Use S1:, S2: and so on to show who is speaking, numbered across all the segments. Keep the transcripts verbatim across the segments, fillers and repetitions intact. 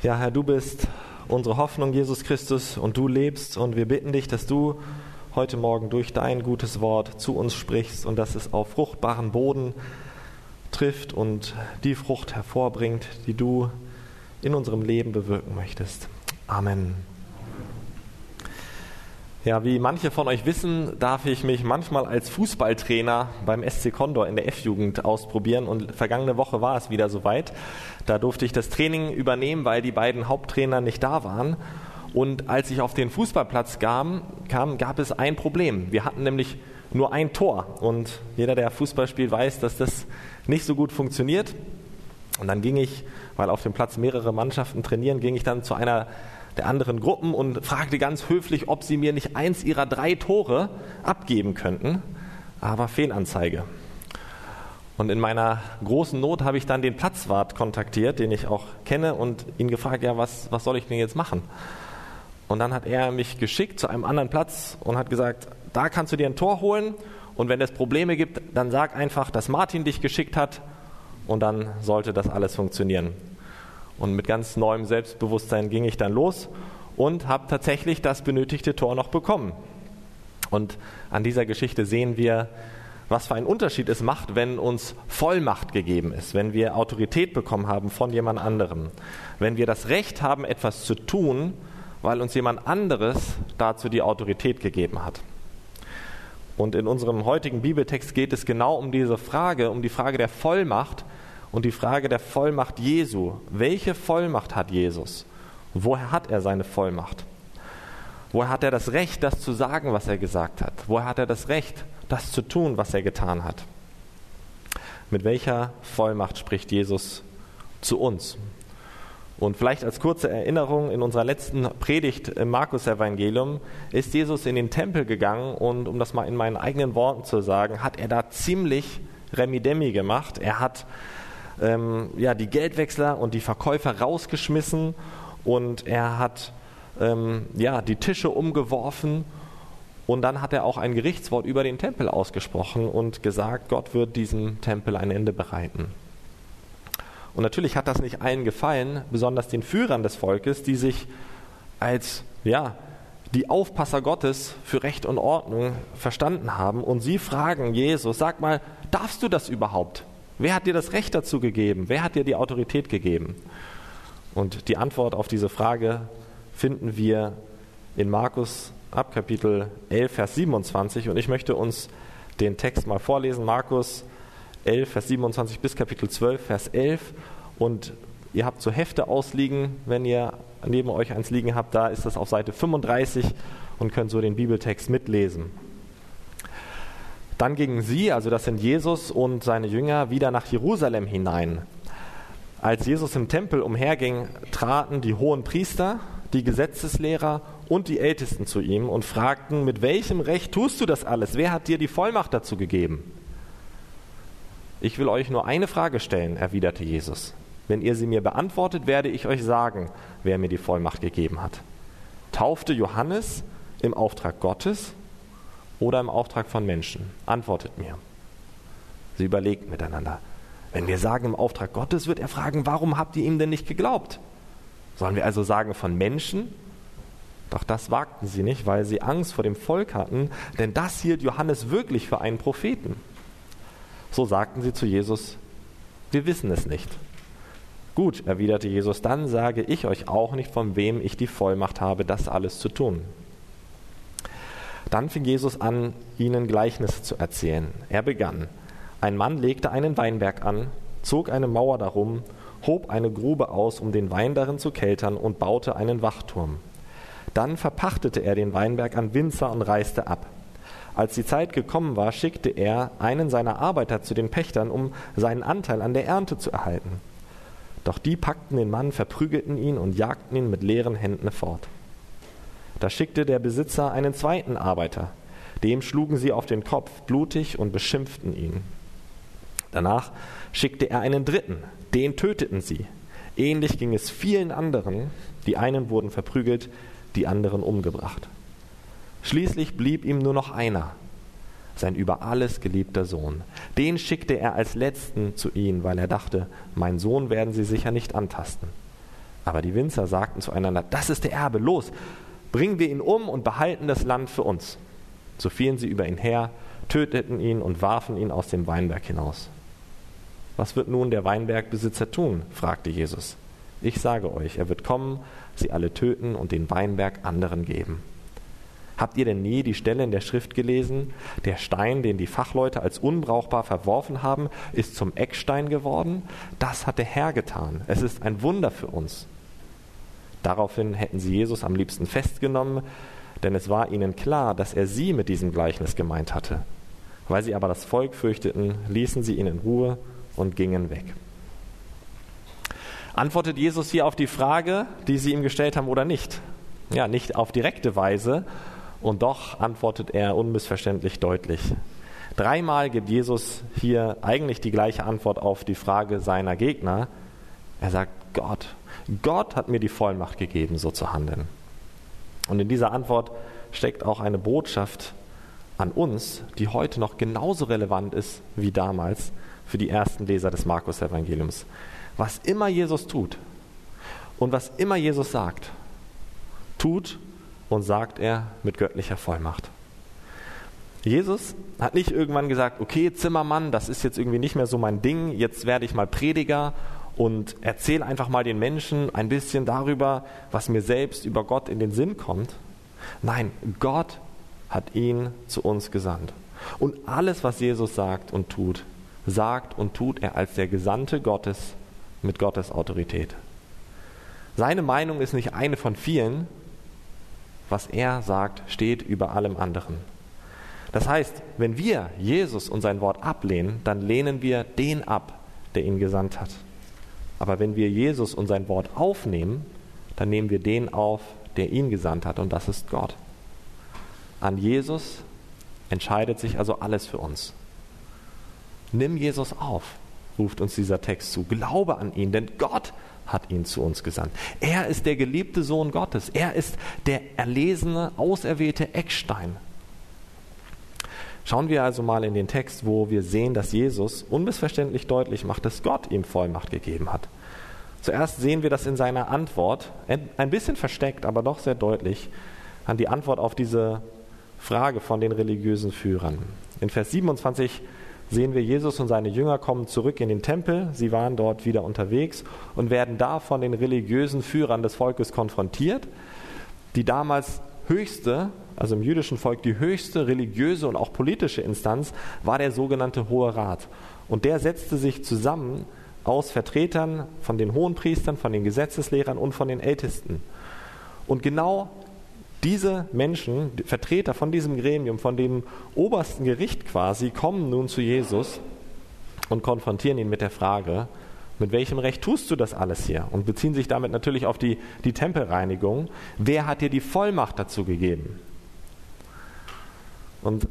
S1: Ja, Herr, du bist unsere Hoffnung, Jesus Christus, und du lebst, und wir bitten dich, dass du heute Morgen durch dein gutes Wort zu uns sprichst und dass es auf fruchtbaren Boden trifft und die Frucht hervorbringt, die du in unserem Leben bewirken möchtest. Amen. Ja, wie manche von euch wissen, darf ich mich manchmal als Fußballtrainer beim S C Condor in der F-Jugend ausprobieren, und vergangene Woche war es wieder soweit. Da durfte ich das Training übernehmen, weil die beiden Haupttrainer nicht da waren. Und als ich auf den Fußballplatz kam, kam, gab es ein Problem. Wir hatten nämlich nur ein Tor, und jeder, der Fußball spielt, weiß, dass das nicht so gut funktioniert. Und dann ging ich, weil auf dem Platz mehrere Mannschaften trainieren, ging ich dann zu einer der anderen Gruppen und fragte ganz höflich, ob sie mir nicht eins ihrer drei Tore abgeben könnten, aber Fehlanzeige. Und in meiner großen Not habe ich dann den Platzwart kontaktiert, den ich auch kenne, und ihn gefragt, ja, was, was soll ich denn jetzt machen? Und dann hat er mich geschickt zu einem anderen Platz und hat gesagt, da kannst du dir ein Tor holen, und wenn es Probleme gibt, dann sag einfach, dass Martin dich geschickt hat, und dann sollte das alles funktionieren. Und mit ganz neuem Selbstbewusstsein ging ich dann los und habe tatsächlich das benötigte Tor noch bekommen. Und an dieser Geschichte sehen wir, was für einen Unterschied es macht, wenn uns Vollmacht gegeben ist, wenn wir Autorität bekommen haben von jemand anderem, wenn wir das Recht haben, etwas zu tun, weil uns jemand anderes dazu die Autorität gegeben hat. Und in unserem heutigen Bibeltext geht es genau um diese Frage, um die Frage der Vollmacht und die Frage der Vollmacht Jesu. Welche Vollmacht hat Jesus? Woher hat er seine Vollmacht? Woher hat er das Recht, das zu sagen, was er gesagt hat? Woher hat er das Recht, das zu tun, was er getan hat? Mit welcher Vollmacht spricht Jesus zu uns? Und vielleicht als kurze Erinnerung, in unserer letzten Predigt im Markus-Evangelium ist Jesus in den Tempel gegangen, und um das mal in meinen eigenen Worten zu sagen, hat er da ziemlich Remi-Demi gemacht. Er hat ähm, ja, die Geldwechsler und die Verkäufer rausgeschmissen, und er hat ähm, ja, die Tische umgeworfen, und dann hat er auch ein Gerichtswort über den Tempel ausgesprochen und gesagt, Gott wird diesem Tempel ein Ende bereiten. Und natürlich hat das nicht allen gefallen, besonders den Führern des Volkes, die sich als ja, die Aufpasser Gottes für Recht und Ordnung verstanden haben. Und sie fragen Jesus, sag mal, darfst du das überhaupt? Wer hat dir das Recht dazu gegeben? Wer hat dir die Autorität gegeben? Und die Antwort auf diese Frage finden wir in Markus ab Kapitel elf, Vers siebenundzwanzig. Und ich möchte uns den Text mal vorlesen. Markus elf, Vers siebenundzwanzig bis Kapitel zwölf, Vers elf. Und ihr habt so Hefte ausliegen, wenn ihr neben euch eins liegen habt, da ist das auf Seite fünfunddreißig und könnt so den Bibeltext mitlesen. Dann gingen sie, also das sind Jesus und seine Jünger, wieder nach Jerusalem hinein. Als Jesus im Tempel umherging, traten die hohen Priester, die Gesetzeslehrer und die Ältesten zu ihm und fragten, mit welchem Recht tust du das alles? Wer hat dir die Vollmacht dazu gegeben? Ich will euch nur eine Frage stellen, erwiderte Jesus. Wenn ihr sie mir beantwortet, werde ich euch sagen, wer mir die Vollmacht gegeben hat. Taufte Johannes im Auftrag Gottes oder im Auftrag von Menschen? Antwortet mir. Sie überlegten miteinander. Wenn wir sagen im Auftrag Gottes, wird er fragen, warum habt ihr ihm denn nicht geglaubt? Sollen wir also sagen von Menschen? Doch das wagten sie nicht, weil sie Angst vor dem Volk hatten, denn das hielt Johannes wirklich für einen Propheten. So sagten sie zu Jesus, wir wissen es nicht. Gut, erwiderte Jesus, dann sage ich euch auch nicht, von wem ich die Vollmacht habe, das alles zu tun. Dann fing Jesus an, ihnen Gleichnisse zu erzählen. Er begann. Ein Mann legte einen Weinberg an, zog eine Mauer darum, hob eine Grube aus, um den Wein darin zu keltern, und baute einen Wachturm. Dann verpachtete er den Weinberg an Winzer und reiste ab. Als die Zeit gekommen war, schickte er einen seiner Arbeiter zu den Pächtern, um seinen Anteil an der Ernte zu erhalten. Doch die packten den Mann, verprügelten ihn und jagten ihn mit leeren Händen fort. Da schickte der Besitzer einen zweiten Arbeiter. Dem schlugen sie auf den Kopf, blutig, und beschimpften ihn. Danach schickte er einen dritten. Den töteten sie. Ähnlich ging es vielen anderen. Die einen wurden verprügelt, die anderen umgebracht. Schließlich blieb ihm nur noch einer, sein über alles geliebter Sohn. Den schickte er als Letzten zu ihnen, weil er dachte, mein Sohn werden sie sicher nicht antasten. Aber die Winzer sagten zueinander: Das ist der Erbe, los, bringen wir ihn um und behalten das Land für uns. So fielen sie über ihn her, töteten ihn und warfen ihn aus dem Weinberg hinaus. Was wird nun der Weinbergbesitzer tun? Fragte Jesus. Ich sage euch, er wird kommen, sie alle töten und den Weinberg anderen geben. Habt ihr denn nie die Stelle in der Schrift gelesen? Der Stein, den die Fachleute als unbrauchbar verworfen haben, ist zum Eckstein geworden. Das hat der Herr getan. Es ist ein Wunder für uns. Daraufhin hätten sie Jesus am liebsten festgenommen, denn es war ihnen klar, dass er sie mit diesem Gleichnis gemeint hatte. Weil sie aber das Volk fürchteten, ließen sie ihn in Ruhe und gingen weg. Antwortet Jesus hier auf die Frage, die sie ihm gestellt haben, oder nicht? Ja, nicht auf direkte Weise, und doch antwortet er unmissverständlich deutlich. Dreimal gibt Jesus hier eigentlich die gleiche Antwort auf die Frage seiner Gegner. Er sagt: Gott, Gott hat mir die Vollmacht gegeben, so zu handeln. Und in dieser Antwort steckt auch eine Botschaft an uns, die heute noch genauso relevant ist wie damals für die ersten Leser des Markus-Evangeliums. Was immer Jesus tut und was immer Jesus sagt, tut und sagt er mit göttlicher Vollmacht. Jesus hat nicht irgendwann gesagt: Okay, Zimmermann, das ist jetzt irgendwie nicht mehr so mein Ding, jetzt werde ich mal Prediger und erzähle einfach mal den Menschen ein bisschen darüber, was mir selbst über Gott in den Sinn kommt. Nein, Gott hat ihn zu uns gesandt. Und alles, was Jesus sagt und tut, sagt und tut er als der Gesandte Gottes mit Gottes Autorität. Seine Meinung ist nicht eine von vielen. Was er sagt, steht über allem anderen. Das heißt, wenn wir Jesus und sein Wort ablehnen, dann lehnen wir den ab, der ihn gesandt hat. Aber wenn wir Jesus und sein Wort aufnehmen, dann nehmen wir den auf, der ihn gesandt hat, und das ist Gott. An Jesus entscheidet sich also alles für uns. Nimm Jesus auf, ruft uns dieser Text zu. Glaube an ihn, denn Gott hat ihn zu uns gesandt. Er ist der geliebte Sohn Gottes. Er ist der erlesene, auserwählte Eckstein. Schauen wir also mal in den Text, wo wir sehen, dass Jesus unmissverständlich deutlich macht, dass Gott ihm Vollmacht gegeben hat. Zuerst sehen wir das in seiner Antwort, ein bisschen versteckt, aber doch sehr deutlich, an die Antwort auf diese Frage von den religiösen Führern. In Vers siebenundzwanzig sehen wir, Jesus und seine Jünger kommen zurück in den Tempel. Sie waren dort wieder unterwegs und werden da von den religiösen Führern des Volkes konfrontiert. Die damals höchste, also im jüdischen Volk die höchste religiöse und auch politische Instanz, war der sogenannte Hohe Rat. Und der setzte sich zusammen aus Vertretern von den Hohenpriestern, von den Gesetzeslehrern und von den Ältesten. Und genau diese Menschen, die Vertreter von diesem Gremium, von dem obersten Gericht quasi, kommen nun zu Jesus und konfrontieren ihn mit der Frage: Mit welchem Recht tust du das alles hier? Und beziehen sich damit natürlich auf die, die Tempelreinigung. Wer hat dir die Vollmacht dazu gegeben? Und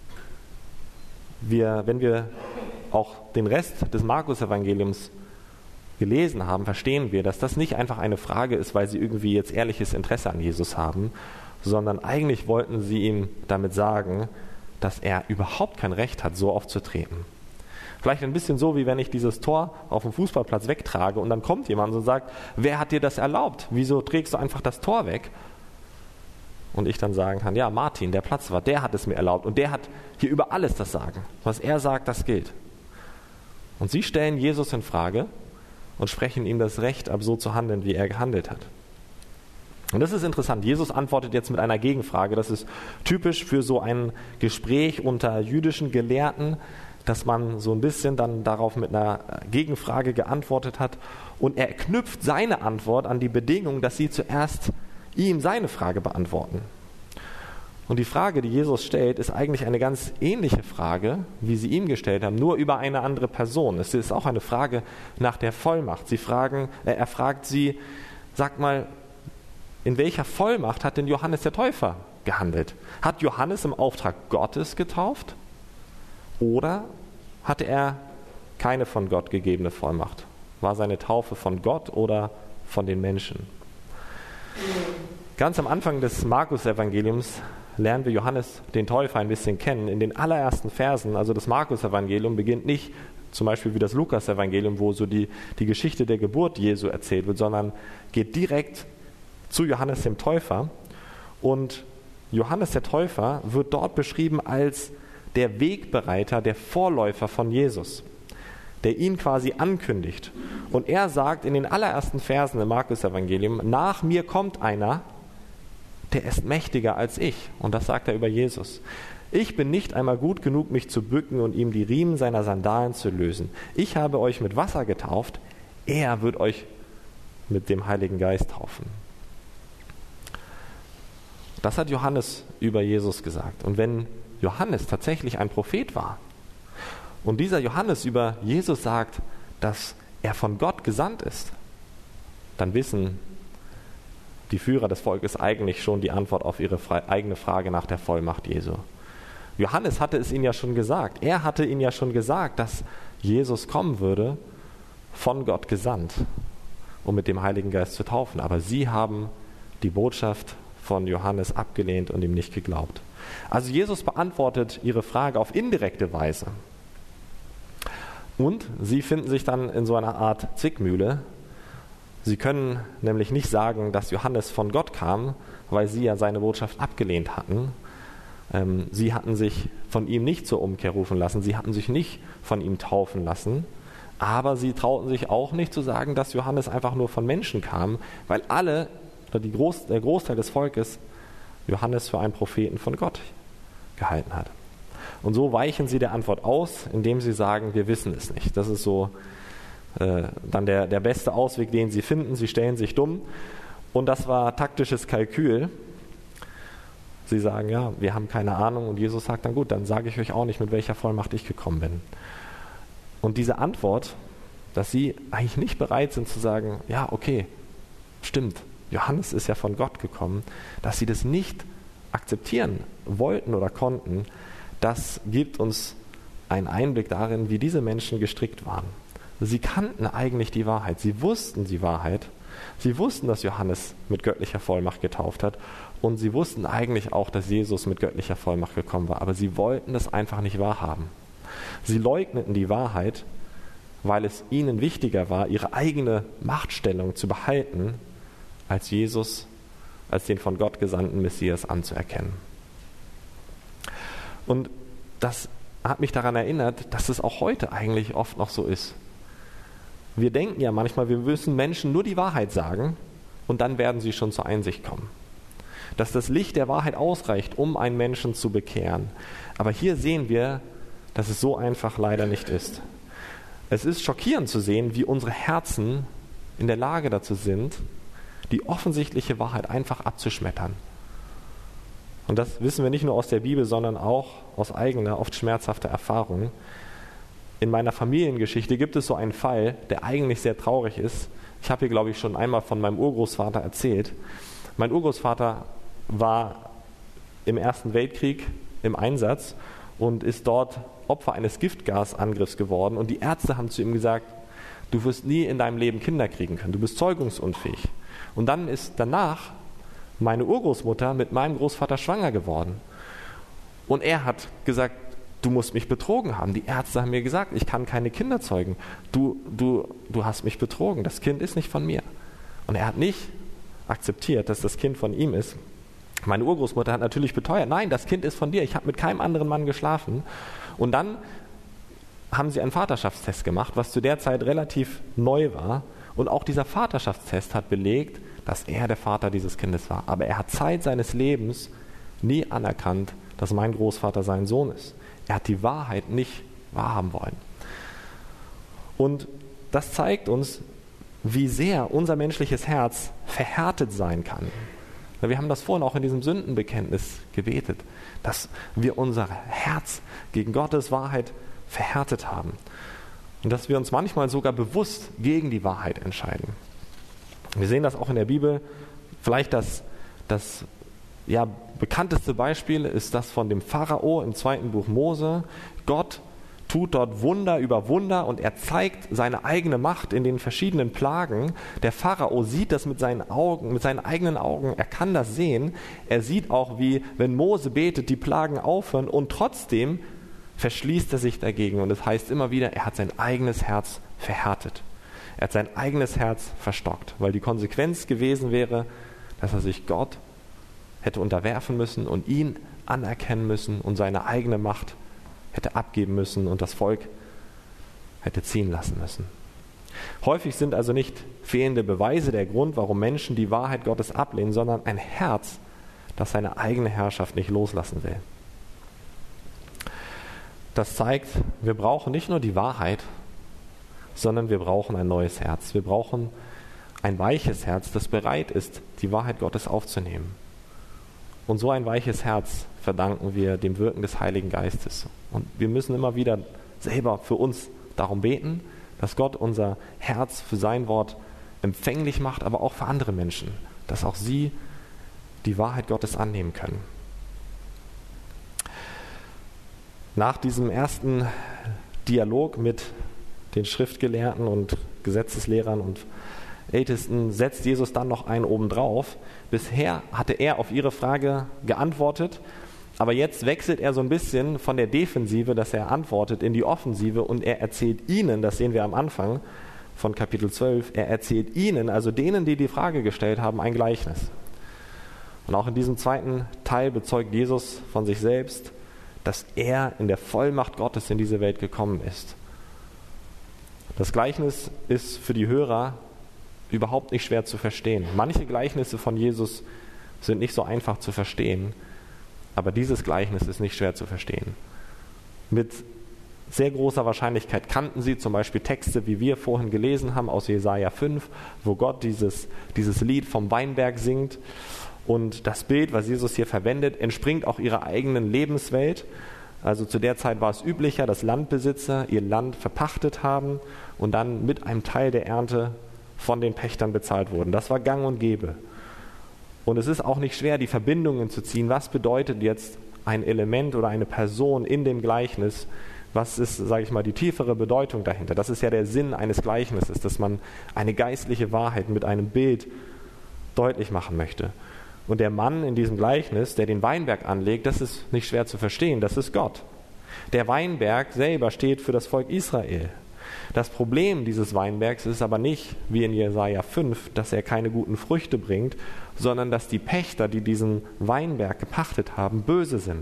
S1: wir, wenn wir auch den Rest des Markus-Evangeliums gelesen haben, verstehen wir, dass das nicht einfach eine Frage ist, weil sie irgendwie jetzt ehrliches Interesse an Jesus haben, sondern eigentlich wollten sie ihm damit sagen, dass er überhaupt kein Recht hat, so aufzutreten. Vielleicht ein bisschen so, wie wenn ich dieses Tor auf dem Fußballplatz wegtrage und dann kommt jemand und sagt: Wer hat dir das erlaubt? Wieso trägst du einfach das Tor weg? Und ich dann sagen kann: Ja, Martin, der Platzwart, der hat es mir erlaubt und der hat hier über alles das Sagen. Was er sagt, das gilt. Und sie stellen Jesus in Frage und sprechen ihm das Recht ab, so zu handeln, wie er gehandelt hat. Und das ist interessant. Jesus antwortet jetzt mit einer Gegenfrage. Das ist typisch für so ein Gespräch unter jüdischen Gelehrten, dass man so ein bisschen dann darauf mit einer Gegenfrage geantwortet hat. Und er knüpft seine Antwort an die Bedingung, dass sie zuerst ihm seine Frage beantworten. Und die Frage, die Jesus stellt, ist eigentlich eine ganz ähnliche Frage, wie sie ihm gestellt haben, nur über eine andere Person. Es ist auch eine Frage nach der Vollmacht. Sie fragen, äh, er fragt sie: Sag mal, in welcher Vollmacht hat denn Johannes der Täufer gehandelt? Hat Johannes im Auftrag Gottes getauft? Oder hatte er keine von Gott gegebene Vollmacht? War seine Taufe von Gott oder von den Menschen? Ganz am Anfang des Markus-Evangeliums lernen wir Johannes den Täufer ein bisschen kennen. In den allerersten Versen, also das Markus-Evangelium, beginnt nicht zum Beispiel wie das Lukas-Evangelium, wo so die, die Geschichte der Geburt Jesu erzählt wird, sondern geht direkt zu Johannes dem Täufer. Und Johannes der Täufer wird dort beschrieben als der Wegbereiter, der Vorläufer von Jesus, der ihn quasi ankündigt. Und er sagt in den allerersten Versen im Markus-Evangelium, nach mir kommt einer, der ist mächtiger als ich. Und das sagt er über Jesus. Ich bin nicht einmal gut genug, mich zu bücken und ihm die Riemen seiner Sandalen zu lösen. Ich habe euch mit Wasser getauft, er wird euch mit dem Heiligen Geist taufen. Das hat Johannes über Jesus gesagt. Und wenn Johannes tatsächlich ein Prophet war und dieser Johannes über Jesus sagt, dass er von Gott gesandt ist, dann wissen die Führer des Volkes eigentlich schon die Antwort auf ihre eigene Frage nach der Vollmacht Jesu. Johannes hatte es ihnen ja schon gesagt. Er hatte ihnen ja schon gesagt, dass Jesus kommen würde, von Gott gesandt, um mit dem Heiligen Geist zu taufen. Aber sie haben die Botschaft von Johannes abgelehnt und ihm nicht geglaubt. Also Jesus beantwortet ihre Frage auf indirekte Weise. Und sie finden sich dann in so einer Art Zwickmühle. Sie können nämlich nicht sagen, dass Johannes von Gott kam, weil sie ja seine Botschaft abgelehnt hatten. Ähm, sie hatten sich von ihm nicht zur Umkehr rufen lassen, sie hatten sich nicht von ihm taufen lassen, aber sie trauten sich auch nicht zu sagen, dass Johannes einfach nur von Menschen kam, weil alle, oder die Groß, der Großteil des Volkes, Johannes für einen Propheten von Gott gehalten hat. Und so weichen sie der Antwort aus, indem sie sagen, wir wissen es nicht. Das ist so äh, dann der, der beste Ausweg, den sie finden. Sie stellen sich dumm. Und das war taktisches Kalkül. Sie sagen, ja, wir haben keine Ahnung. Und Jesus sagt dann, gut, dann sage ich euch auch nicht, mit welcher Vollmacht ich gekommen bin. Und diese Antwort, dass sie eigentlich nicht bereit sind zu sagen, ja, okay, stimmt, Johannes ist ja von Gott gekommen, dass sie das nicht akzeptieren wollten oder konnten, das gibt uns einen Einblick darin, wie diese Menschen gestrickt waren. Sie kannten eigentlich die Wahrheit, sie wussten die Wahrheit, sie wussten, dass Johannes mit göttlicher Vollmacht getauft hat und sie wussten eigentlich auch, dass Jesus mit göttlicher Vollmacht gekommen war, aber sie wollten das einfach nicht wahrhaben. Sie leugneten die Wahrheit, weil es ihnen wichtiger war, ihre eigene Machtstellung zu behalten, als Jesus, als den von Gott gesandten Messias anzuerkennen. Und das hat mich daran erinnert, dass es auch heute eigentlich oft noch so ist. Wir denken ja manchmal, wir müssen Menschen nur die Wahrheit sagen und dann werden sie schon zur Einsicht kommen. Dass das Licht der Wahrheit ausreicht, um einen Menschen zu bekehren. Aber hier sehen wir, dass es so einfach leider nicht ist. Es ist schockierend zu sehen, wie unsere Herzen in der Lage dazu sind, die offensichtliche Wahrheit einfach abzuschmettern. Und das wissen wir nicht nur aus der Bibel, sondern auch aus eigener, oft schmerzhafter Erfahrung. In meiner Familiengeschichte gibt es so einen Fall, der eigentlich sehr traurig ist. Ich habe hier, glaube ich, schon einmal von meinem Urgroßvater erzählt. Mein Urgroßvater war im Ersten Weltkrieg im Einsatz und ist dort Opfer eines Giftgasangriffs geworden. Und die Ärzte haben zu ihm gesagt, du wirst nie in deinem Leben Kinder kriegen können, du bist zeugungsunfähig. Und dann ist danach meine Urgroßmutter mit meinem Großvater schwanger geworden. Und er hat gesagt, du musst mich betrogen haben. Die Ärzte haben mir gesagt, ich kann keine Kinder zeugen. Du, du, du hast mich betrogen, das Kind ist nicht von mir. Und er hat nicht akzeptiert, dass das Kind von ihm ist. Meine Urgroßmutter hat natürlich beteuert, nein, das Kind ist von dir, ich habe mit keinem anderen Mann geschlafen. Und dann haben sie einen Vaterschaftstest gemacht, was zu der Zeit relativ neu war. Und auch dieser Vaterschaftstest hat belegt, dass er der Vater dieses Kindes war. Aber er hat Zeit seines Lebens nie anerkannt, dass mein Großvater sein Sohn ist. Er hat die Wahrheit nicht wahrhaben wollen. Und das zeigt uns, wie sehr unser menschliches Herz verhärtet sein kann. Wir haben das vorhin auch in diesem Sündenbekenntnis gebetet, dass wir unser Herz gegen Gottes Wahrheit verhärtet haben. Und dass wir uns manchmal sogar bewusst gegen die Wahrheit entscheiden. Wir sehen das auch in der Bibel. Vielleicht das, das ja, bekannteste Beispiel ist das von dem Pharao im zweiten Buch Mose. Gott tut dort Wunder über Wunder und er zeigt seine eigene Macht in den verschiedenen Plagen. Der Pharao sieht das mit seinen Augen, mit seinen eigenen Augen. Er kann das sehen. Er sieht auch, wie, wenn Mose betet, die Plagen aufhören und trotzdem verschließt er sich dagegen. Und es heißt immer wieder, er hat sein eigenes Herz verhärtet. Er hat sein eigenes Herz verstockt, weil die Konsequenz gewesen wäre, dass er sich Gott hätte unterwerfen müssen und ihn anerkennen müssen und seine eigene Macht hätte abgeben müssen und das Volk hätte ziehen lassen müssen. Häufig sind also nicht fehlende Beweise der Grund, warum Menschen die Wahrheit Gottes ablehnen, sondern ein Herz, das seine eigene Herrschaft nicht loslassen will. Das zeigt, wir brauchen nicht nur die Wahrheit, sondern wir brauchen ein neues Herz. Wir brauchen ein weiches Herz, das bereit ist, die Wahrheit Gottes aufzunehmen. Und so ein weiches Herz verdanken wir dem Wirken des Heiligen Geistes. Und wir müssen immer wieder selber für uns darum beten, dass Gott unser Herz für sein Wort empfänglich macht, aber auch für andere Menschen, dass auch sie die Wahrheit Gottes annehmen können. Nach diesem ersten Dialog mit den Schriftgelehrten und Gesetzeslehrern und Ältesten setzt Jesus dann noch einen obendrauf. Bisher hatte er auf ihre Frage geantwortet, aber jetzt wechselt er so ein bisschen von der Defensive, dass er antwortet, in die Offensive und er erzählt ihnen, das sehen wir am Anfang von Kapitel zwölf, er erzählt ihnen, also denen, die die Frage gestellt haben, ein Gleichnis. Und auch in diesem zweiten Teil bezeugt Jesus von sich selbst, dass er in der Vollmacht Gottes in diese Welt gekommen ist. Das Gleichnis ist für die Hörer überhaupt nicht schwer zu verstehen. Manche Gleichnisse von Jesus sind nicht so einfach zu verstehen, aber dieses Gleichnis ist nicht schwer zu verstehen. Mit sehr großer Wahrscheinlichkeit kannten sie zum Beispiel Texte, wie wir vorhin gelesen haben, aus Jesaja fünf, wo Gott dieses, dieses Lied vom Weinberg singt. Und das Bild, was Jesus hier verwendet, entspringt auch ihrer eigenen Lebenswelt. Also zu der Zeit war es üblicher, dass Landbesitzer ihr Land verpachtet haben und dann mit einem Teil der Ernte von den Pächtern bezahlt wurden. Das war gang und gäbe. Und es ist auch nicht schwer, die Verbindungen zu ziehen. Was bedeutet jetzt ein Element oder eine Person in dem Gleichnis? Was ist, sage ich mal, die tiefere Bedeutung dahinter? Das ist ja der Sinn eines Gleichnisses, dass man eine geistliche Wahrheit mit einem Bild deutlich machen möchte. Und der Mann in diesem Gleichnis, der den Weinberg anlegt, das ist nicht schwer zu verstehen, das ist Gott. Der Weinberg selber steht für das Volk Israel. Das Problem dieses Weinbergs ist aber nicht, wie in Jesaja fünf, dass er keine guten Früchte bringt, sondern dass die Pächter, die diesen Weinberg gepachtet haben, böse sind.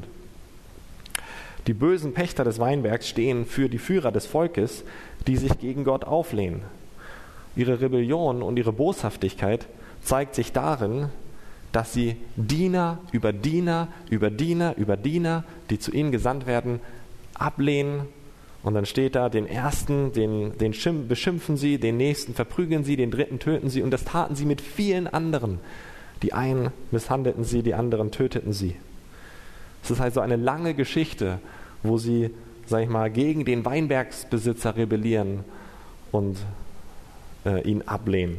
S1: Die bösen Pächter des Weinbergs stehen für die Führer des Volkes, die sich gegen Gott auflehnen. Ihre Rebellion und ihre Boshaftigkeit zeigt sich darin, dass sie Diener über Diener über Diener über Diener, die zu ihnen gesandt werden, ablehnen. Und dann steht da, den ersten, den, den beschimpfen sie, den nächsten verprügeln sie, den dritten töten sie. Und das taten sie mit vielen anderen. Die einen misshandelten sie, die anderen töteten sie. Es ist also eine lange Geschichte, wo sie, sag ich mal, gegen den Weinbergsbesitzer rebellieren und äh, ihn ablehnen.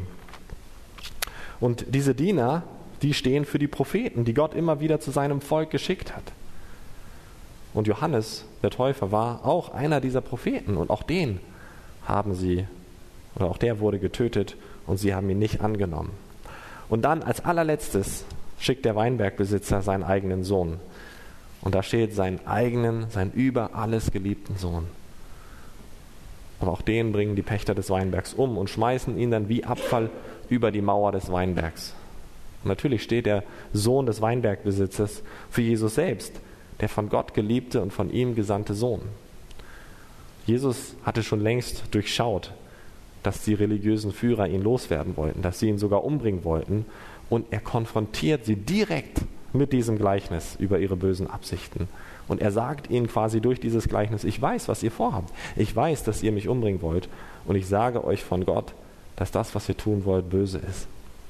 S1: Und diese Diener, die stehen für die Propheten, die Gott immer wieder zu seinem Volk geschickt hat. Und Johannes, der Täufer, war auch einer dieser Propheten. Und auch den haben sie, oder auch der wurde getötet und sie haben ihn nicht angenommen. Und dann als allerletztes schickt der Weinbergbesitzer seinen eigenen Sohn. Und da steht seinen eigenen, seinen über alles geliebten Sohn. Aber auch den bringen die Pächter des Weinbergs um und schmeißen ihn dann wie Abfall über die Mauer des Weinbergs. Und natürlich steht der Sohn des Weinbergbesitzers für Jesus selbst, der von Gott geliebte und von ihm gesandte Sohn. Jesus hatte schon längst durchschaut, dass die religiösen Führer ihn loswerden wollten, dass sie ihn sogar umbringen wollten. Und er konfrontiert sie direkt mit diesem Gleichnis über ihre bösen Absichten. Und er sagt ihnen quasi durch dieses Gleichnis, ich weiß, was ihr vorhabt. Ich weiß, dass ihr mich umbringen wollt. Und ich sage euch von Gott, dass das, was ihr tun wollt, böse ist.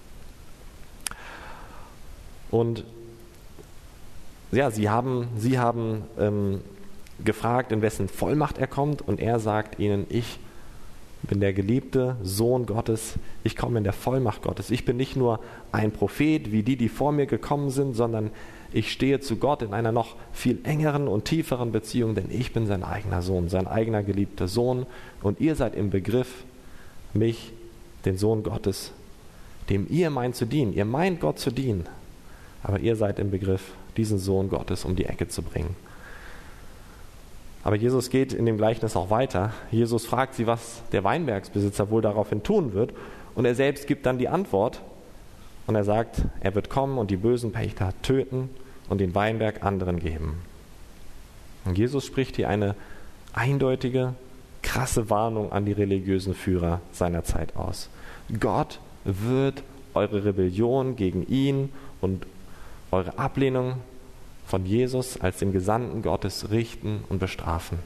S1: Und ja, sie haben, sie haben ähm, gefragt, in wessen Vollmacht er kommt. Und er sagt ihnen, ich bin der geliebte Sohn Gottes. Ich komme in der Vollmacht Gottes. Ich bin nicht nur ein Prophet, wie die, die vor mir gekommen sind, sondern ich stehe zu Gott in einer noch viel engeren und tieferen Beziehung, denn ich bin sein eigener Sohn, sein eigener geliebter Sohn. Und ihr seid im Begriff, mich, den Sohn Gottes, dem ihr meint zu dienen. Ihr meint Gott zu dienen, aber ihr seid im Begriff, diesen Sohn Gottes um die Ecke zu bringen. Aber Jesus geht in dem Gleichnis auch weiter. Jesus fragt sie, was der Weinbergsbesitzer wohl daraufhin tun wird. Und er selbst gibt dann die Antwort. Und er sagt, er wird kommen und die bösen Pächter töten und den Weinberg anderen geben. Und Jesus spricht hier eine eindeutige, krasse Warnung an die religiösen Führer seiner Zeit aus. Gott wird eure Rebellion gegen ihn und eure Ablehnung von Jesus als dem Gesandten Gottes richten und bestrafen.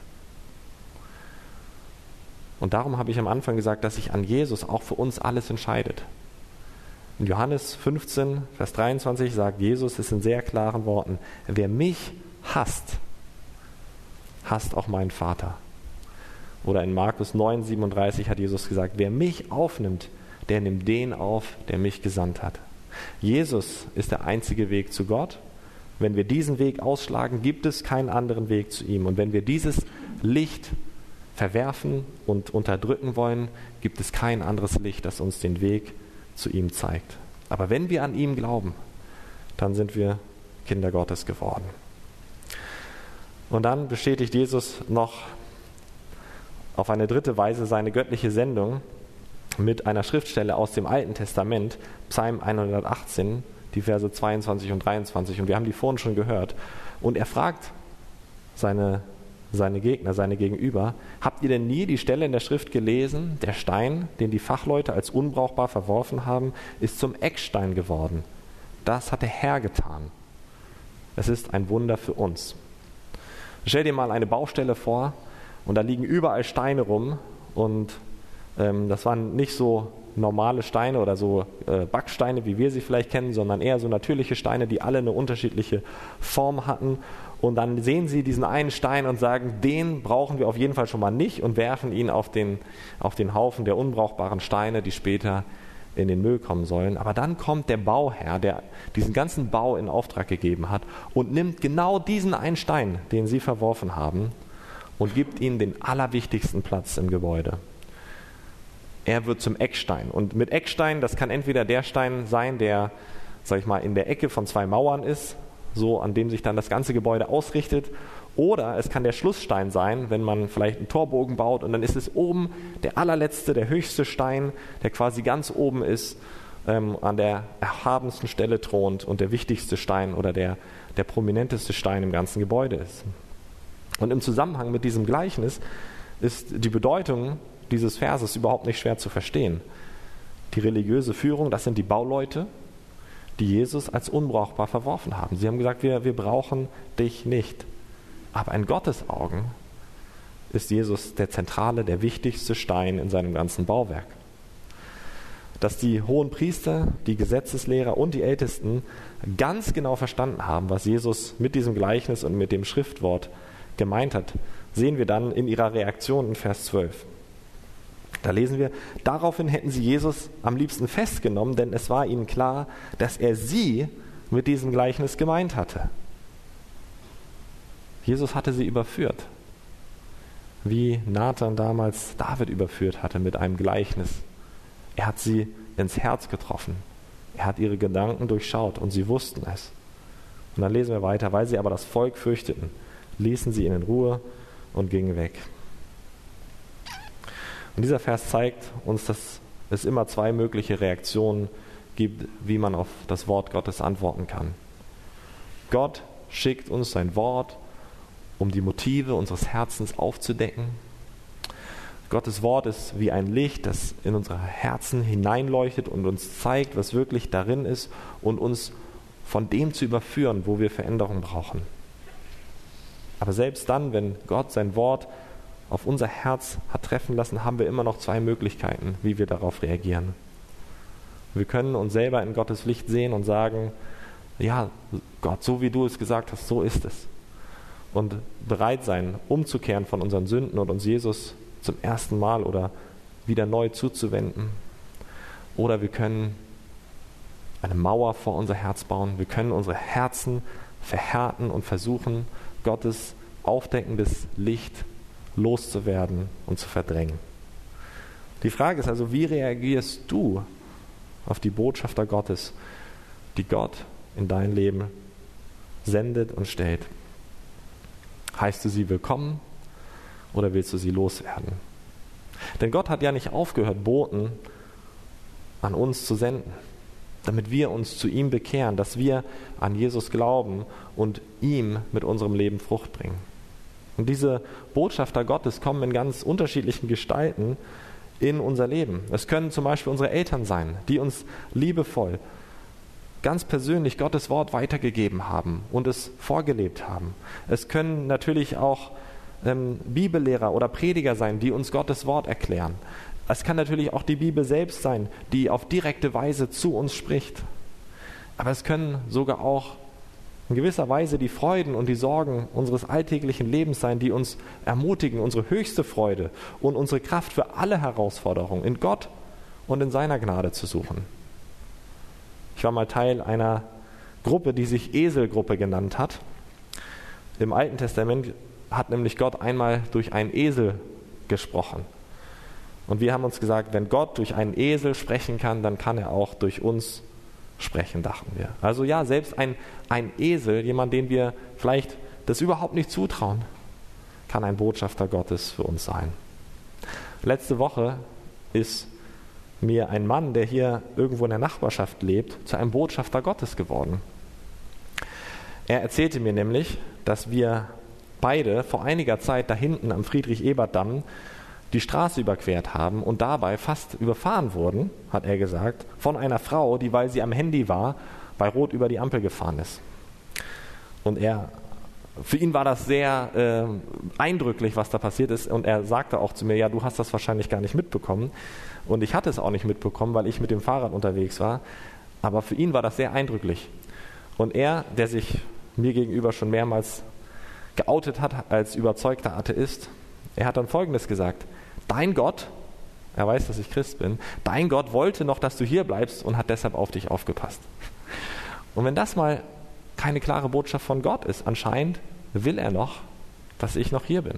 S1: Und darum habe ich am Anfang gesagt, dass sich an Jesus auch für uns alles entscheidet. In Johannes fünfzehn, Vers dreiundzwanzig sagt Jesus es in sehr klaren Worten: Wer mich hasst, hasst auch meinen Vater. Oder in Markus neun, siebenunddreißig hat Jesus gesagt: Wer mich aufnimmt, der nimmt den auf, der mich gesandt hat. Jesus ist der einzige Weg zu Gott. Wenn wir diesen Weg ausschlagen, gibt es keinen anderen Weg zu ihm. Und wenn wir dieses Licht verwerfen und unterdrücken wollen, gibt es kein anderes Licht, das uns den Weg zu ihm zeigt. Aber wenn wir an ihm glauben, dann sind wir Kinder Gottes geworden. Und dann bestätigt Jesus noch auf eine dritte Weise seine göttliche Sendung mit einer Schriftstelle aus dem Alten Testament, Psalm hundertachtzehn, die Verse zweiundzwanzig und dreiundzwanzig. Und wir haben die vorhin schon gehört. Und er fragt seine, seine Gegner, seine Gegenüber: Habt ihr denn nie die Stelle in der Schrift gelesen? Der Stein, den die Fachleute als unbrauchbar verworfen haben, ist zum Eckstein geworden. Das hat der Herr getan. Es ist ein Wunder für uns. Stell dir mal eine Baustelle vor und da liegen überall Steine rum und ähm, das waren nicht so normale Steine oder so äh, Backsteine, wie wir sie vielleicht kennen, sondern eher so natürliche Steine, die alle eine unterschiedliche Form hatten. Und dann sehen sie diesen einen Stein und sagen, den brauchen wir auf jeden Fall schon mal nicht, und werfen ihn auf den, auf den Haufen der unbrauchbaren Steine, die später in den Müll kommen sollen. Aber dann kommt der Bauherr, der diesen ganzen Bau in Auftrag gegeben hat, und nimmt genau diesen einen Stein, den sie verworfen haben, und gibt ihm den allerwichtigsten Platz im Gebäude. Er wird zum Eckstein. Und mit Eckstein, das kann entweder der Stein sein, der, sag ich mal, in der Ecke von zwei Mauern ist, so an dem sich dann das ganze Gebäude ausrichtet. Oder es kann der Schlussstein sein, wenn man vielleicht einen Torbogen baut und dann ist es oben der allerletzte, der höchste Stein, der quasi ganz oben ist, ähm, an der erhabensten Stelle thront und der wichtigste Stein oder der, der prominenteste Stein im ganzen Gebäude ist. Und im Zusammenhang mit diesem Gleichnis ist die Bedeutung dieses Verses überhaupt nicht schwer zu verstehen. Die religiöse Führung, das sind die Bauleute, die Jesus als unbrauchbar verworfen haben. Sie haben gesagt, wir, wir brauchen dich nicht. Aber in Gottes Augen ist Jesus der zentrale, der wichtigste Stein in seinem ganzen Bauwerk. Dass die hohen Priester, die Gesetzeslehrer und die Ältesten ganz genau verstanden haben, was Jesus mit diesem Gleichnis und mit dem Schriftwort gemeint hat, sehen wir dann in ihrer Reaktion in Vers zwölf. Da lesen wir: Daraufhin hätten sie Jesus am liebsten festgenommen, denn es war ihnen klar, dass er sie mit diesem Gleichnis gemeint hatte. Jesus hatte sie überführt, wie Nathan damals David überführt hatte mit einem Gleichnis. Er hat sie ins Herz getroffen. Er hat ihre Gedanken durchschaut und sie wussten es. Und dann lesen wir weiter: Weil sie aber das Volk fürchteten, ließen sie ihn in Ruhe und gingen weg. Und dieser Vers zeigt uns, dass es immer zwei mögliche Reaktionen gibt, wie man auf das Wort Gottes antworten kann. Gott schickt uns sein Wort, um die Motive unseres Herzens aufzudecken. Gottes Wort ist wie ein Licht, das in unsere Herzen hineinleuchtet und uns zeigt, was wirklich darin ist, und uns von dem zu überführen, wo wir Veränderung brauchen. Aber selbst dann, wenn Gott sein Wort auf unser Herz hat treffen lassen, haben wir immer noch zwei Möglichkeiten, wie wir darauf reagieren. Wir können uns selber in Gottes Licht sehen und sagen: Ja, Gott, so wie du es gesagt hast, so ist es. Und bereit sein, umzukehren von unseren Sünden und uns Jesus zum ersten Mal oder wieder neu zuzuwenden. Oder wir können eine Mauer vor unser Herz bauen. Wir können unsere Herzen verhärten und versuchen, Gottes aufdeckendes Licht loszuwerden und zu verdrängen. Die Frage ist also, wie reagierst du auf die Botschafter Gottes, die Gott in dein Leben sendet und stellt? Heißt du sie willkommen oder willst du sie loswerden? Denn Gott hat ja nicht aufgehört, Boten an uns zu senden, damit wir uns zu ihm bekehren, dass wir an Jesus glauben und ihm mit unserem Leben Frucht bringen. Und diese Botschafter Gottes kommen in ganz unterschiedlichen Gestalten in unser Leben. Es können zum Beispiel unsere Eltern sein, die uns liebevoll, ganz persönlich Gottes Wort weitergegeben haben und es vorgelebt haben. Es können natürlich auch ähm, Bibellehrer oder Prediger sein, die uns Gottes Wort erklären. Es kann natürlich auch die Bibel selbst sein, die auf direkte Weise zu uns spricht. Aber es können sogar auch in gewisser Weise die Freuden und die Sorgen unseres alltäglichen Lebens sein, die uns ermutigen, unsere höchste Freude und unsere Kraft für alle Herausforderungen in Gott und in seiner Gnade zu suchen. Ich war mal Teil einer Gruppe, die sich Eselgruppe genannt hat. Im Alten Testament hat nämlich Gott einmal durch einen Esel gesprochen. Und wir haben uns gesagt, wenn Gott durch einen Esel sprechen kann, dann kann er auch durch uns sprechen, dachten wir. Also ja, selbst ein, ein Esel, jemand, den wir vielleicht das überhaupt nicht zutrauen, kann ein Botschafter Gottes für uns sein. Letzte Woche ist mir ein Mann, der hier irgendwo in der Nachbarschaft lebt, zu einem Botschafter Gottes geworden. Er erzählte mir nämlich, dass wir beide vor einiger Zeit da hinten am Friedrich-Ebert-Damm die Straße überquert haben und dabei fast überfahren wurden, hat er gesagt, von einer Frau, die, weil sie am Handy war, bei Rot über die Ampel gefahren ist. Und er, für ihn war das sehr äh, eindrücklich, was da passiert ist. Und er sagte auch zu mir, ja, du hast das wahrscheinlich gar nicht mitbekommen. Und ich hatte es auch nicht mitbekommen, weil ich mit dem Fahrrad unterwegs war. Aber für ihn war das sehr eindrücklich. Und er, der sich mir gegenüber schon mehrmals geoutet hat als überzeugter Atheist, er hat dann Folgendes gesagt: Dein Gott, er weiß, dass ich Christ bin, dein Gott wollte noch, dass du hier bleibst und hat deshalb auf dich aufgepasst. Und wenn das mal keine klare Botschaft von Gott ist, anscheinend will er noch, dass ich noch hier bin.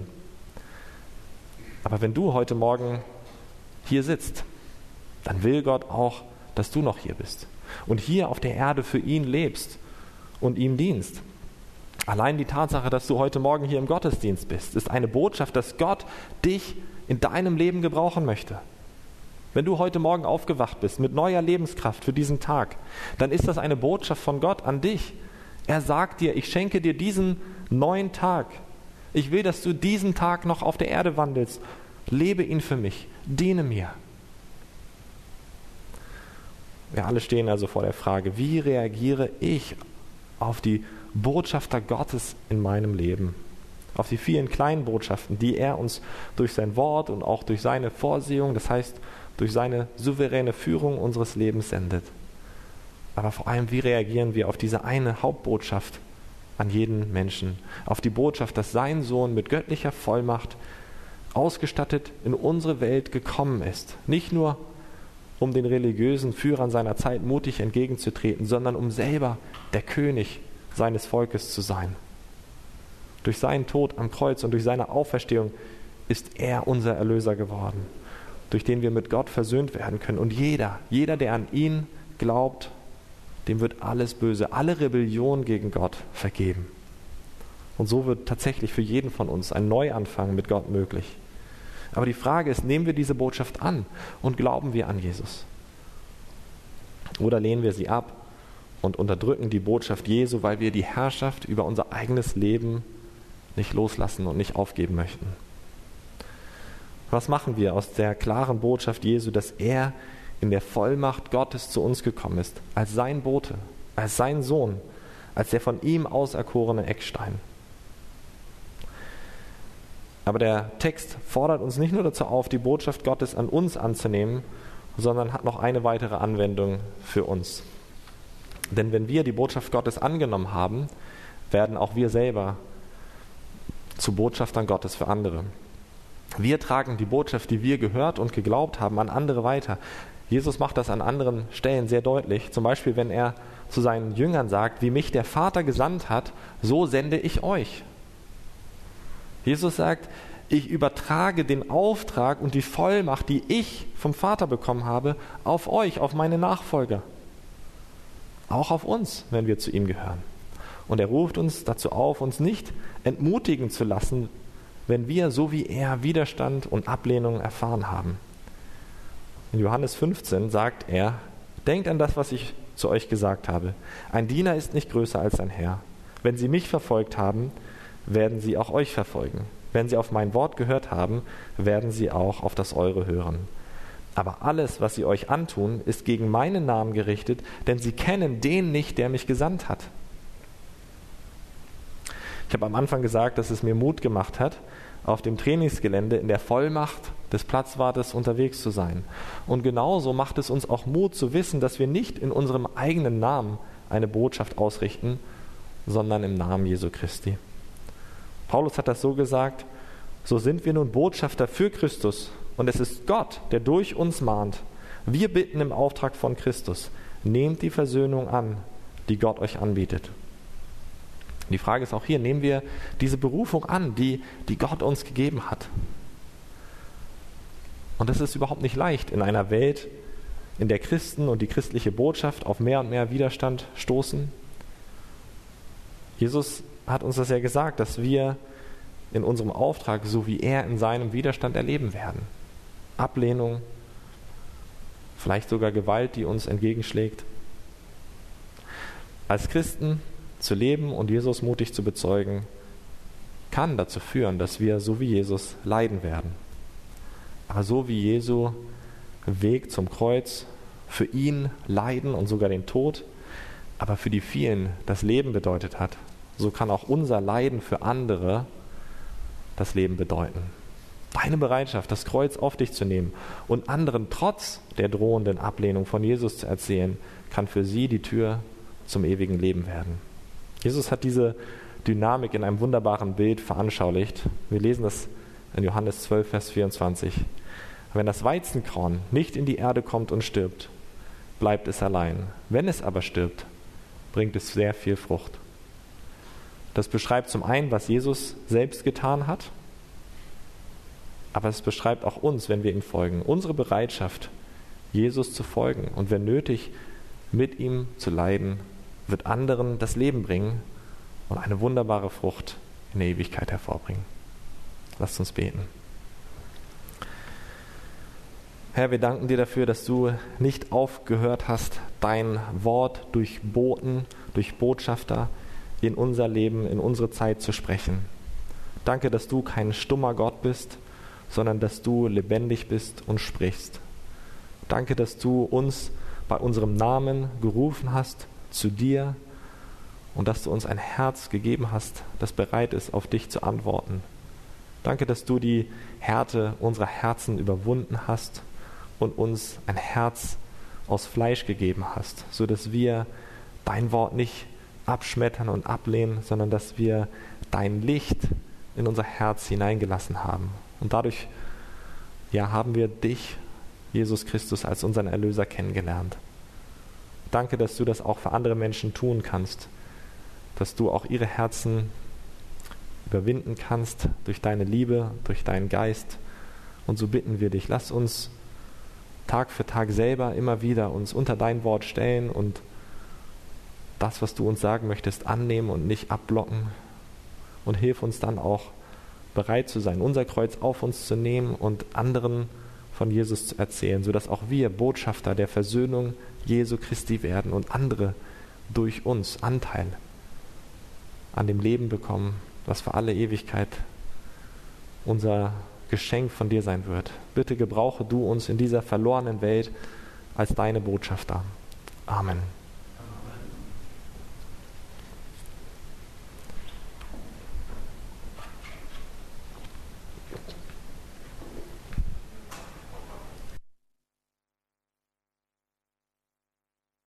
S1: Aber wenn du heute Morgen hier sitzt, dann will Gott auch, dass du noch hier bist und hier auf der Erde für ihn lebst und ihm dienst. Allein die Tatsache, dass du heute Morgen hier im Gottesdienst bist, ist eine Botschaft, dass Gott dich in deinem Leben gebrauchen möchte. Wenn du heute Morgen aufgewacht bist mit neuer Lebenskraft für diesen Tag, dann ist das eine Botschaft von Gott an dich. Er sagt dir, ich schenke dir diesen neuen Tag. Ich will, dass du diesen Tag noch auf der Erde wandelst. Lebe ihn für mich, diene mir. Wir alle stehen also vor der Frage, wie reagiere ich auf die Botschafter Gottes in meinem Leben? Auf die vielen kleinen Botschaften, die er uns durch sein Wort und auch durch seine Vorsehung, das heißt durch seine souveräne Führung unseres Lebens sendet. Aber vor allem, wie reagieren wir auf diese eine Hauptbotschaft an jeden Menschen? Auf die Botschaft, dass sein Sohn mit göttlicher Vollmacht ausgestattet in unsere Welt gekommen ist. Nicht nur, um den religiösen Führern seiner Zeit mutig entgegenzutreten, sondern um selber der König seines Volkes zu sein. Durch seinen Tod am Kreuz und durch seine Auferstehung ist er unser Erlöser geworden, durch den wir mit Gott versöhnt werden können. Und jeder, jeder, der an ihn glaubt, dem wird alles Böse, alle Rebellion gegen Gott vergeben. Und so wird tatsächlich für jeden von uns ein Neuanfang mit Gott möglich. Aber die Frage ist, nehmen wir diese Botschaft an und glauben wir an Jesus? Oder lehnen wir sie ab und unterdrücken die Botschaft Jesu, weil wir die Herrschaft über unser eigenes Leben nicht loslassen und nicht aufgeben möchten? Was machen wir aus der klaren Botschaft Jesu, dass er in der Vollmacht Gottes zu uns gekommen ist, als sein Bote, als sein Sohn, als der von ihm auserkorene Eckstein? Aber der Text fordert uns nicht nur dazu auf, die Botschaft Gottes an uns anzunehmen, sondern hat noch eine weitere Anwendung für uns. Denn wenn wir die Botschaft Gottes angenommen haben, werden auch wir selber zu Botschaftern Gottes für andere. Wir tragen die Botschaft, die wir gehört und geglaubt haben, an andere weiter. Jesus macht das an anderen Stellen sehr deutlich. Zum Beispiel, wenn er zu seinen Jüngern sagt, wie mich der Vater gesandt hat, so sende ich euch. Jesus sagt, ich übertrage den Auftrag und die Vollmacht, die ich vom Vater bekommen habe, auf euch, auf meine Nachfolger. Auch auf uns, wenn wir zu ihm gehören. Und er ruft uns dazu auf, uns nicht entmutigen zu lassen, wenn wir, so wie er, Widerstand und Ablehnung erfahren haben. In Johannes fünfzehn sagt er, denkt an das, was ich zu euch gesagt habe. Ein Diener ist nicht größer als sein Herr. Wenn sie mich verfolgt haben, werden sie auch euch verfolgen. Wenn sie auf mein Wort gehört haben, werden sie auch auf das eure hören. Aber alles, was sie euch antun, ist gegen meinen Namen gerichtet, denn sie kennen den nicht, der mich gesandt hat. Ich habe am Anfang gesagt, dass es mir Mut gemacht hat, auf dem Trainingsgelände in der Vollmacht des Platzwartes unterwegs zu sein. Und genauso macht es uns auch Mut zu wissen, dass wir nicht in unserem eigenen Namen eine Botschaft ausrichten, sondern im Namen Jesu Christi. Paulus hat das so gesagt, so sind wir nun Botschafter für Christus und es ist Gott, der durch uns mahnt. Wir bitten im Auftrag von Christus, nehmt die Versöhnung an, die Gott euch anbietet. Die Frage ist auch hier, nehmen wir diese Berufung an, die, die Gott uns gegeben hat? Und das ist überhaupt nicht leicht in einer Welt, in der Christen und die christliche Botschaft auf mehr und mehr Widerstand stoßen. Jesus hat uns das ja gesagt, dass wir in unserem Auftrag, so wie er in seinem Widerstand erleben werden. Ablehnung, vielleicht sogar Gewalt, die uns entgegenschlägt. Als Christen zu leben und Jesus mutig zu bezeugen, kann dazu führen, dass wir so wie Jesus leiden werden. Aber so wie Jesu Weg zum Kreuz für ihn Leiden und sogar den Tod, aber für die vielen das Leben bedeutet hat, so kann auch unser Leiden für andere das Leben bedeuten. Deine Bereitschaft, das Kreuz auf dich zu nehmen und anderen trotz der drohenden Ablehnung von Jesus zu erzählen, kann für sie die Tür zum ewigen Leben werden. Jesus hat diese Dynamik in einem wunderbaren Bild veranschaulicht. Wir lesen das in Johannes zwölf, Vers vierundzwanzig. Wenn das Weizenkorn nicht in die Erde kommt und stirbt, bleibt es allein. Wenn es aber stirbt, bringt es sehr viel Frucht. Das beschreibt zum einen, was Jesus selbst getan hat, aber es beschreibt auch uns, wenn wir ihm folgen. Unsere Bereitschaft, Jesus zu folgen und wenn nötig, mit ihm zu leiden, wird anderen das Leben bringen und eine wunderbare Frucht in der Ewigkeit hervorbringen. Lasst uns beten. Herr, wir danken dir dafür, dass du nicht aufgehört hast, dein Wort durch Boten, durch Botschafter in unser Leben, in unsere Zeit zu sprechen. Danke, dass du kein stummer Gott bist, sondern dass du lebendig bist und sprichst. Danke, dass du uns bei unserem Namen gerufen hast zu dir und dass du uns ein Herz gegeben hast, das bereit ist, auf dich zu antworten. Danke, dass du die Härte unserer Herzen überwunden hast und uns ein Herz aus Fleisch gegeben hast, sodass wir dein Wort nicht abschmettern und ablehnen, sondern dass wir dein Licht in unser Herz hineingelassen haben. Und dadurch ja, haben wir dich, Jesus Christus, als unseren Erlöser kennengelernt. Danke, dass du das auch für andere Menschen tun kannst, dass du auch ihre Herzen überwinden kannst durch deine Liebe, durch deinen Geist. Und so bitten wir dich, lass uns Tag für Tag selber immer wieder uns unter dein Wort stellen und das, was du uns sagen möchtest, annehmen und nicht abblocken. Und hilf uns dann auch bereit zu sein, unser Kreuz auf uns zu nehmen und anderen von Jesus zu erzählen, sodass auch wir Botschafter der Versöhnung Jesu Christi werden und andere durch uns Anteil an dem Leben bekommen, was für alle Ewigkeit unser Geschenk von dir sein wird. Bitte gebrauche du uns in dieser verlorenen Welt als deine Botschafter. Amen.